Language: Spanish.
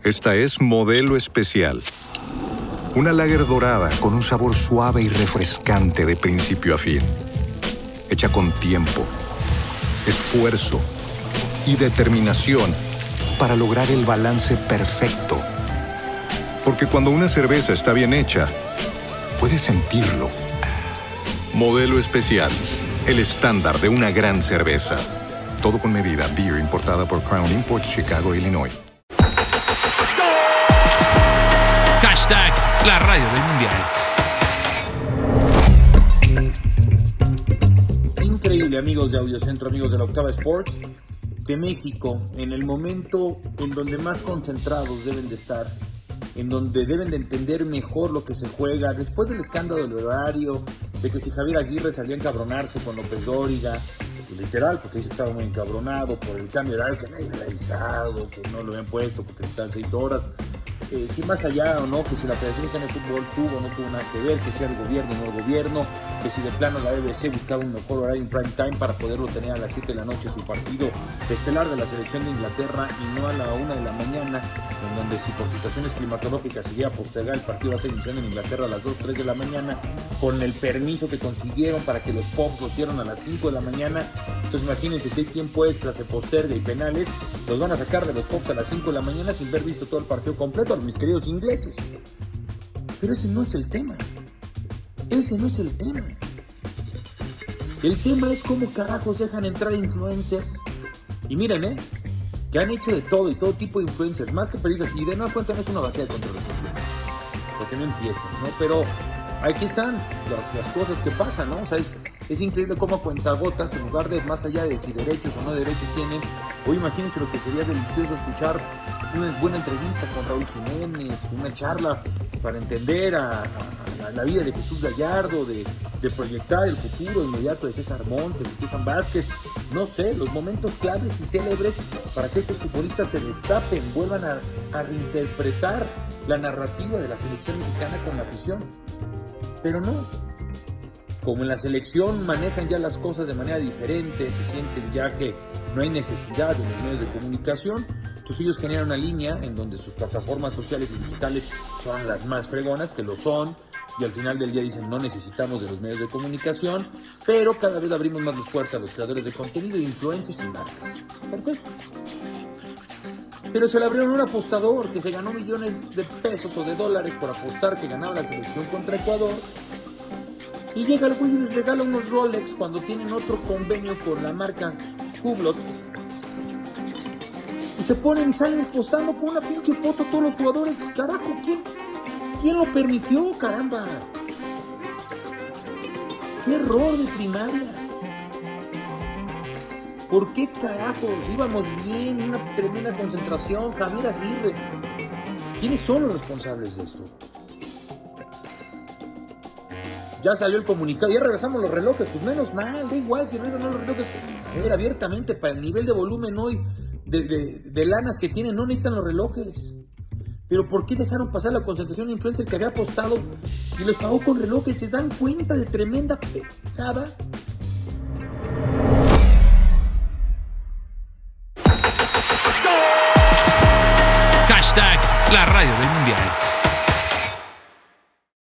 Esta es Modelo Especial. Una lager dorada con un sabor suave y refrescante de principio a fin. Hecha con tiempo, esfuerzo y determinación para lograr el balance perfecto. Porque cuando una cerveza está bien hecha, puedes sentirlo. Modelo Especial, el estándar de una gran cerveza. Todo con medida. Beer importada por Crown Imports, Chicago, Illinois. Hashtag la radio del mundial. Increíble, amigos de Audiocentro, amigos de la Octava Sports, que México, en el momento en donde más concentrados deben de estar, en donde deben de entender mejor lo que se juega, después del escándalo del horario, de que si Javier Aguirre salía a encabronarse con López Dóriga, literal, porque dice que estaba muy encabronado por el cambio de horario que nadie había avisado, que no lo habían puesto porque están 6 horas. Si más allá o no, que si la Federación Mexicana de Fútbol tuvo o no tuvo nada que ver, que si era el gobierno o no el gobierno, que si de plano la BBC buscaba un mejor horario en prime time para poderlo tener a las 7 de la noche su partido estelar de la selección de Inglaterra y no a la 1 de la mañana, en donde si por situaciones climatológicas se iba a postergar el partido va a ser iniciando en Inglaterra a las 2, 3 de la mañana, con el permiso que consiguieron para que los Pops lo hicieron a las 5 de la mañana. Entonces imagínense, si hay tiempo extra, se posterga y penales, los van a sacar de los Pops a las 5 de la mañana sin haber visto todo el partido completo, mis queridos ingleses. Pero ese no es el tema. Ese no es el tema. El tema es cómo carajos dejan entrar influencers. Y miren, que han hecho de todo y todo tipo de influencers, más que periodistas. Y de nuevo cuenta, no es una vacía de controversia, porque no empiezan, ¿no? Pero aquí están las cosas que pasan, ¿no? O sea, es increíble cómo a cuentagotas, en lugar de más allá de si derechos o no derechos tienen, hoy imagínense lo que sería delicioso escuchar una buena entrevista con Raúl Jiménez, una charla para entender a la vida de Jesús Gallardo, de proyectar el futuro inmediato de César Montes, de Stefan Vázquez, no sé, los momentos claves y célebres para que estos futbolistas se destapen, vuelvan a reinterpretar la narrativa de la selección mexicana con la afición. Pero no, como en la selección manejan ya las cosas de manera diferente, se sienten ya que no hay necesidad de los medios de comunicación, pues ellos generan una línea en donde sus plataformas sociales y digitales son las más fregonas, que lo son, y al final del día dicen no necesitamos de los medios de comunicación, pero cada vez abrimos más las puertas a los creadores de contenido, influencers y marcas. Perfecto. Pero se le abrieron a un apostador que se ganó millones de pesos o de dólares por apostar que ganaba la selección contra Ecuador. Y llega el güey y les regala unos Rolex cuando tienen otro convenio con la marca Hublot. Y se ponen y salen apostando con una pinche foto todos los jugadores. Carajo, ¿quién lo permitió, caramba? ¡Qué error de primaria! ¿Por qué carajos? Íbamos bien, una tremenda concentración, Javier Aguirre. ¿Quiénes son los responsables de eso? Ya salió el comunicado, ya regresamos los relojes, pues menos mal, da igual si regresan los relojes. A ver, abiertamente, para el nivel de volumen hoy, de lanas que tienen, no necesitan los relojes. Pero ¿por qué dejaron pasar la concentración de influencer que había apostado y los pagó con relojes? ¿Se dan cuenta de tremenda pesada? Hashtag la radio del mundial.